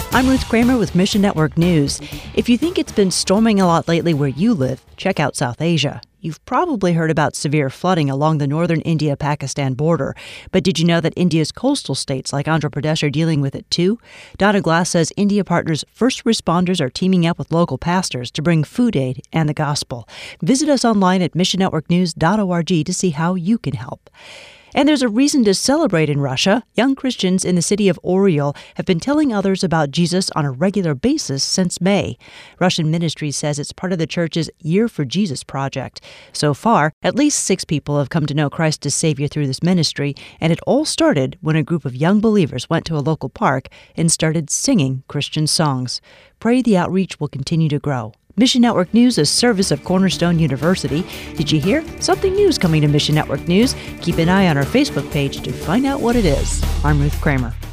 I'm Ruth Kramer with Mission Network News. If you think it's been storming a lot lately where you live, check out South Asia. You've probably heard about severe flooding along the northern India-Pakistan border. But did you know that India's coastal states like Andhra Pradesh are dealing with it too? Donna Glass says India partners first responders are teaming up with local pastors to bring food aid and the gospel. Visit us online at missionnetworknews.org to see how you can help. And there's a reason to celebrate in Russia. Young Christians in the city of Oryol have been telling others about Jesus on a regular basis since May. Russian Ministry says it's part of the church's Year for Jesus project. So far, at least 6 people have come to know Christ as Savior through this ministry, and it all started when a group of young believers went to a local park and started singing Christian songs. Pray the outreach will continue to grow. Mission Network News, a service of Cornerstone University. Did you hear? Something new's coming to Mission Network News. Keep an eye on our Facebook page to find out what it is. I'm Ruth Kramer.